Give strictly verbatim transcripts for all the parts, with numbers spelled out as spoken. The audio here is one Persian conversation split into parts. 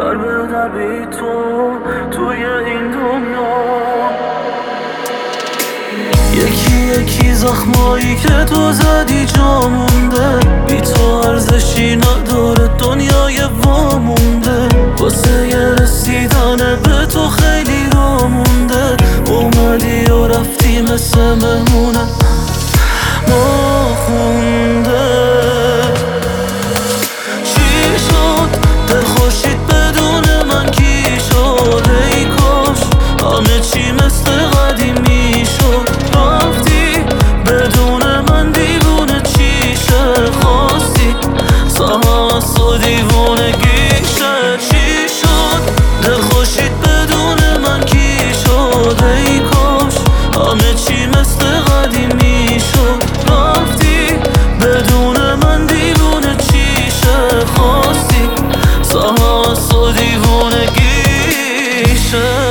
در به در بی تو توی این دنیا. یکی یکی زخمایی که تو زدی جا مونده، بی تو ارزشی نداره دنیای وامونده. واسه یه رسیدن به تو خیلی را مونده، اومدی و رفتی مثل مهمونه ناخونده. چی شد دل خوشید بدون من کی شد؟ ای کاش همه چی مثل قدیمی شد. رفتی بدون من دیوونه چیشه، خواستی سهاس و دیوونگیشه. چی شد دل خوشید بدون من کی شد؟ ای کاش همه چی مثل قدیمی شد. رفتی بدون من دیوونه چیشه، خواستی سهاس و دیوونگیشه.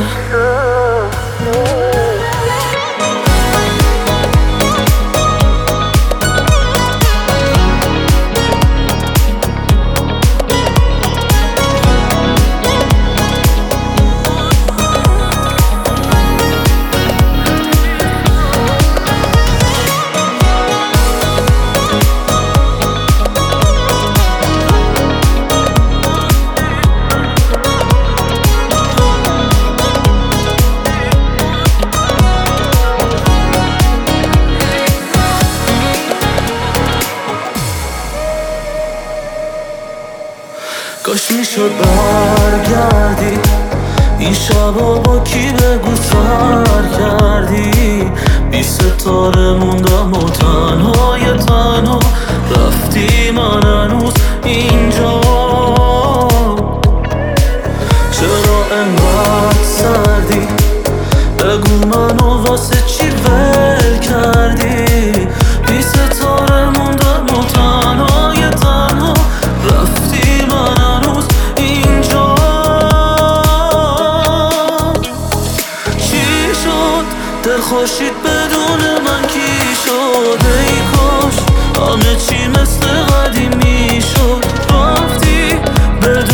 کاش میشد برگردی این شبا با کی بگو سر کردی. بی ستاره موندم و تنهای تنها رفتی، من هنوز اینجا. چرا انقدر سردی؟ بگو منو واسه چی ول کردی؟ بی ستاره موندم و تنهای تنها رفتی، من هنوز اینجا. چی شد دل خوشید بدون من کی شد؟ ای کاش همه چی مثل قدیمی شد. رفتی بدون